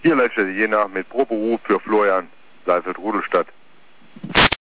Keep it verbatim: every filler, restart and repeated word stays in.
Hier läuft die Jena mit Proberuf für Florian, live für Rudelstadt.